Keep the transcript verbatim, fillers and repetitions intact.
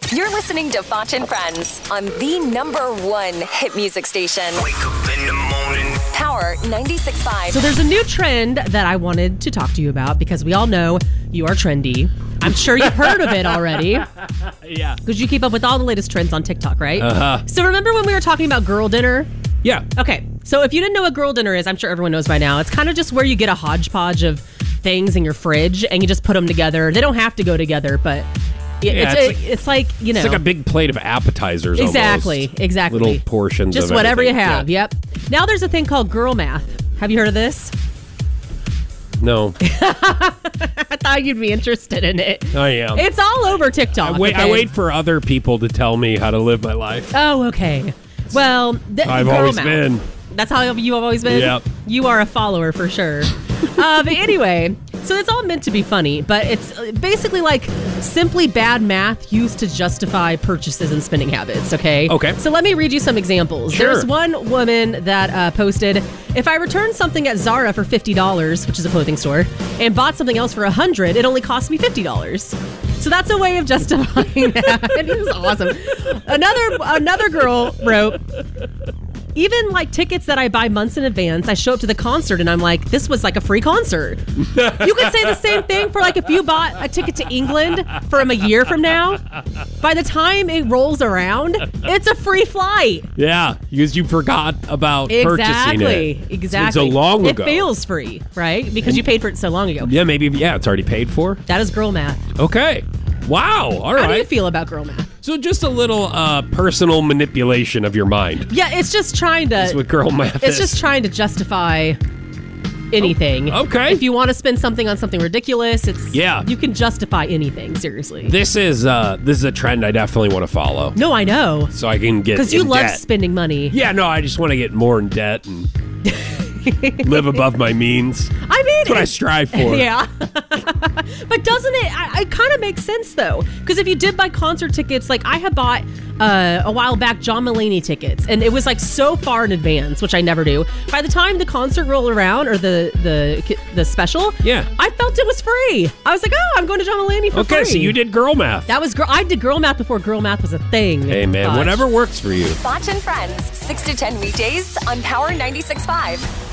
You're listening to Foch and Friends on the number one hit music station. Wake up in the morning. Power ninety-six point five. So there's a new trend that I wanted to talk to you about because we all know you are trendy. I'm sure you've heard of it already. Yeah. Because you keep up with all the latest trends on TikTok, right? Uh-huh. So remember when we were talking about girl dinner? Yeah. Okay. So if you didn't know what girl dinner is, I'm sure everyone knows by now. It's kind of just where you get a hodgepodge of things in your fridge and you just put them together. They don't have to go together, but Yeah, it's, it's a, like- it's like, you know. It's like a big plate of appetizers Exactly, almost. exactly. Little portions Just of whatever you everything. have, Yeah. yep. Now there's a thing called girl math. Have you heard of this? No. I thought you'd be interested in it. I am. It's all over TikTok. I wait, I okay? wait for other people to tell me how to live my life. Oh, okay. Well, th- I've girl always math. been. That's how you've always been? Yep. You are a follower for sure. uh, but anyway, so it's all meant to be funny, but it's basically like simply bad math used to justify purchases and spending habits, okay? Okay. So let me read you some examples. Sure. There's one woman that uh, posted, if I returned something at Zara for fifty dollars, which is a clothing store, and bought something else for one hundred dollars, it only cost me fifty dollars. So that's a way of justifying that. It was awesome. Another another girl wrote, even like tickets that I buy months in advance, I show up to the concert and I'm like, this was like a free concert. You could say the same thing for like if you bought a ticket to England from a year from now. By the time it rolls around, it's a free flight. Yeah, because you forgot about purchasing Exactly. it. Exactly. It's so long it ago. It feels free, right? Because you paid for it so long ago. Yeah, maybe. Yeah, it's already paid for. That is girl math. Okay. Wow. All How do you right. feel about girl math? So just a little uh, personal manipulation of your mind. Yeah, it's just trying to. That's what girl math It's is. just trying to justify anything. Oh, okay. If you want to spend something on something ridiculous, it's Yeah. you can justify anything, seriously. This is uh, this is a trend I definitely want to follow, No, I know. so I can get Because you in love debt. spending money. Yeah, no, I just want to get more in debt and live above my means. I mean, That's what I it- strive for. Yeah. But doesn't it, I, it kind of makes sense, though. Because if you did buy concert tickets, like I had bought uh, a while back John Mulaney tickets, and it was like so far in advance, which I never do. By the time the concert rolled around, or the the the special, Yeah. I felt it was free. I was like, oh, I'm going to John Mulaney for free. Okay, so you did girl math. That was girl. I did girl math before girl math was a thing. Hey, man, Gosh. whatever works for you. Foch and Friends, six to ten weekdays on Power ninety-six point five.